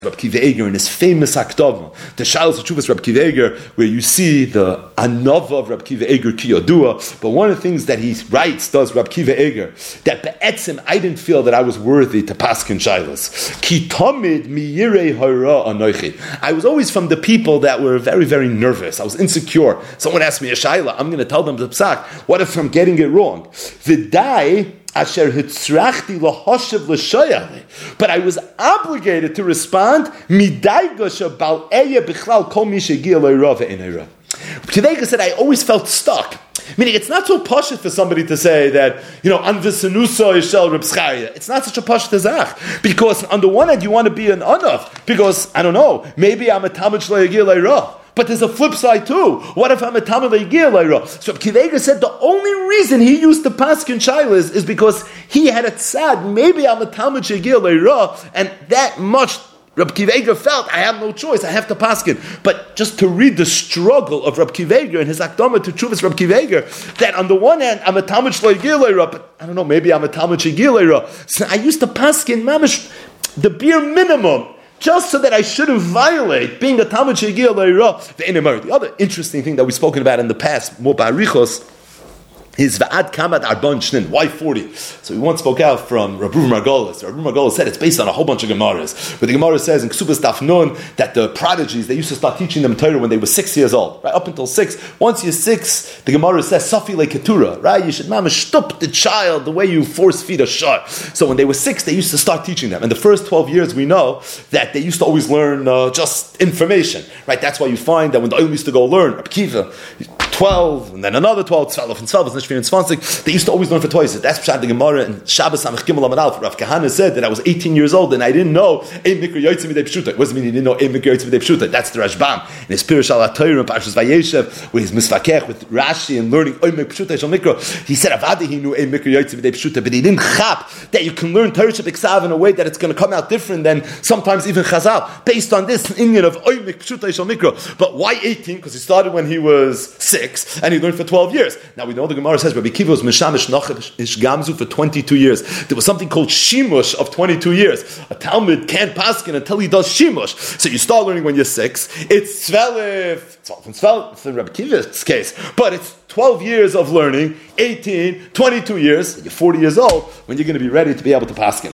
Rabbi Akiva Eiger in his famous Hakdama, the Shalos HaTshuvas Rabbi Akiva Eiger, where you see the Anava of Rabbi Akiva Eiger Ki Yodua. But one of the things that he writes, does Rabbi Akiva Eiger, that be'etzim I didn't feel that I was worthy to paskin shaylos. Ki tamid mi yirei hara anoichi. I was always from the people that were very, very nervous. I was insecure. Someone asked me a shayla, I'm going to tell them the psak. What if I'm getting it wrong? V'dai asher hitzrachti lahoshev l'shoyale. But I was obligated to respond, midaiga shebal eya bichlal kol mi shegiya lo'ira ve'eneira. Kivega said, I always felt stuck. Meaning, it's not so poshut for somebody to say that, anvisanusa yishel Reb Zcharia. It's not such a poshut azach. Because on the one hand, you want to be an anaf. Because, I don't know, maybe I'm a tamid shlo yagil le'ira. But there's a flip side too. What if I'm a tamid le'yagil le'ira? So Kivega said the only reason he used the paskin shaylas is because he had a tzad. Maybe I'm a tamid sheyagil le'ira, and that much Rabbi Akiva Eiger felt, I have no choice, I have to paskin. But just to read the struggle of Rabbi Akiva Eiger and his akdama to Tshuvas Rabbi Akiva Eiger, that on the one hand, I'm a talmid shlo yagil le'ira, but I don't know, maybe I'm a talmid sheyagil le'ira. So I used to paskin mamish the bare minimum, just so that I shouldn't violate being a talmid sheyagil le'ira. The other interesting thing that we've spoken about in the past, more barichos, is Va'ad Kamad Arbon Shnin. Why 40? So we once spoke out from Rabbi Margolis. Rabbi Margolis said it's based on a whole bunch of Gemaras. But the Gemara says in Ksubas Daf Nun that the prodigies, they used to start teaching them Torah when they were 6 years old. Right? Up until 6. Once you're 6, the Gemara says, Safi Le Ketura. Right? You should mamash stop the child the way you force feed a shar. So when they were 6, they used to start teaching them. And the first 12 years we know that they used to always learn just information. Right? That's why you find that when the Olim used to go learn, Rabbi Akiva, 12, and then another 12, 12 and 12, and 20. They used to always learn for twice. That's Pshat the Gemara and Shabbos Samech Gimel Amud Aleph. Rav Kahana said that I was 18 years old and I didn't know Ein Mikra Yotzei Midei Pshuta. It doesn't mean he didn't know Ein Mikra Yotzei Midei Pshuta. That's the Rashbam. In his Pirush Al HaTorah and Parshas Vayeshev, with his Misvakech, with Rashi and learning Ein Mikra Pshuta Shal Mikra, he said Avadi he knew Ein Mikra Yotzei Midei Pshuta, but he didn't chap that you can learn Torah Shebiksav in a way that it's going to come out different than sometimes even Chazal, based on this Inyan of Ein Mikra Pshuta Shal Mikra. But why 18? Because he started when he was 6 and he learned for 12 years. Now we know the Gemara says Rabbi Akiva was Mishamish Ish Gamzu for 22 years. There was something called Shimush of 22 years. A Talmud can't paskin until he does Shimush. So you start learning when you're 6. It's 12 in Rabbi Akiva's case, but it's 12 years of learning, 18, 22 years, you're 40 years old, when you're going to be ready to be able to paskin.